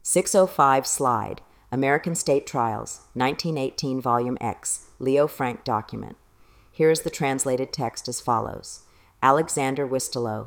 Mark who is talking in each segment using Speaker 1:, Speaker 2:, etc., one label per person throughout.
Speaker 1: 605 Slide, American State Trials, 1918 Volume X, Leo Frank document. Here is the translated text as follows. Alexander Wistelow,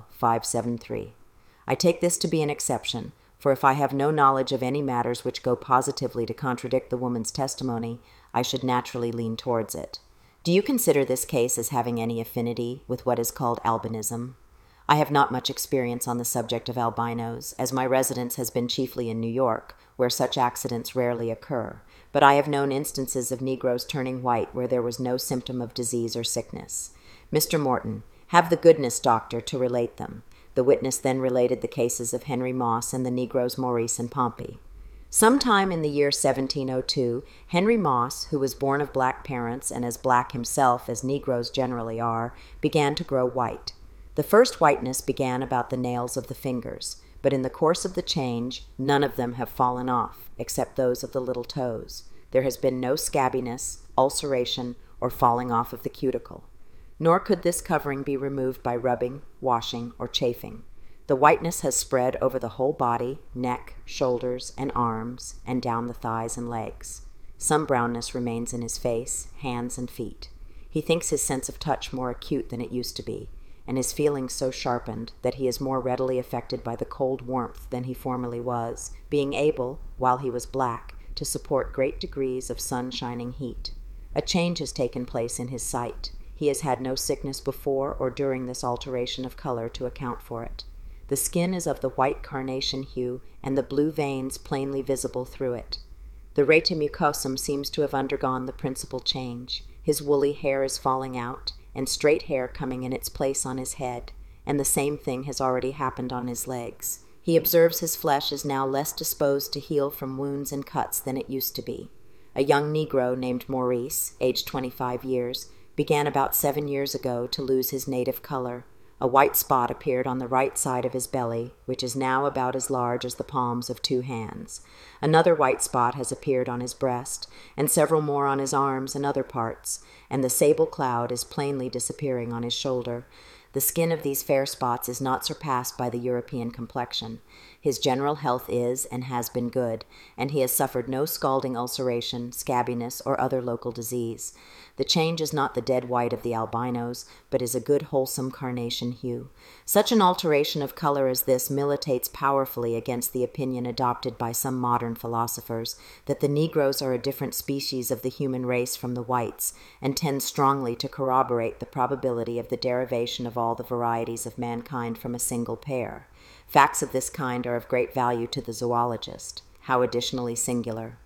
Speaker 1: 573. I take this to be an exception, for if I have no knowledge of any matters which go positively to contradict the woman's testimony, I should naturally lean towards it. Do you consider this case as having any affinity with what is called albinism? I have not much experience on the subject of albinos, as my residence has been chiefly in New York, where such accidents rarely occur, but I have known instances of Negroes turning white where there was no symptom of disease or sickness. Mr. Morton, have the goodness, doctor, to relate them. The witness then related the cases of Henry Moss and the Negroes Maurice and Pompey. Sometime in the year 1702, Henry Moss, who was born of black parents and as black himself as Negroes generally are, began to grow white. The first whiteness began about the nails of the fingers, but in the course of the change, none of them have fallen off, except those of the little toes. There has been no scabbiness, ulceration, or falling off of the cuticle. Nor could this covering be removed by rubbing, washing, or chafing. The whiteness has spread over the whole body, neck, shoulders, and arms, and down the thighs and legs. Some brownness remains in his face, hands, and feet. He thinks his sense of touch more acute than it used to be, and his feelings so sharpened that he is more readily affected by the cold warmth than he formerly was, being able, while he was black, to support great degrees of sun-shining heat. A change has taken place in his sight. He has had no sickness before or during this alteration of color to account for it. The skin is of the white carnation hue, and the blue veins plainly visible through it. The rete mucosum seems to have undergone the principal change. His woolly hair is falling out, and straight hair coming in its place on his head, and the same thing has already happened on his legs. He observes his flesh is now less disposed to heal from wounds and cuts than it used to be. A young Negro named Maurice, aged 25 years, began about 7 years ago to lose his native color. A white spot appeared on the right side of his belly, which is now about as large as the palms of 2 hands. Another white spot has appeared on his breast, and several more on his arms and other parts, and the sable cloud is plainly disappearing on his shoulder. The skin of these fair spots is not surpassed by the European complexion. His general health is and has been good, and he has suffered no scalding ulceration, scabbiness, or other local disease. The change is not the dead white of the albinos, but is a good wholesome carnation hue. Such an alteration of color as this militates powerfully against the opinion adopted by some modern philosophers that the Negroes are a different species of the human race from the whites, and tends strongly to corroborate the probability of the derivation of all the varieties of mankind from a single pair. Facts of this kind are of great value to the zoologist. How additionally singular.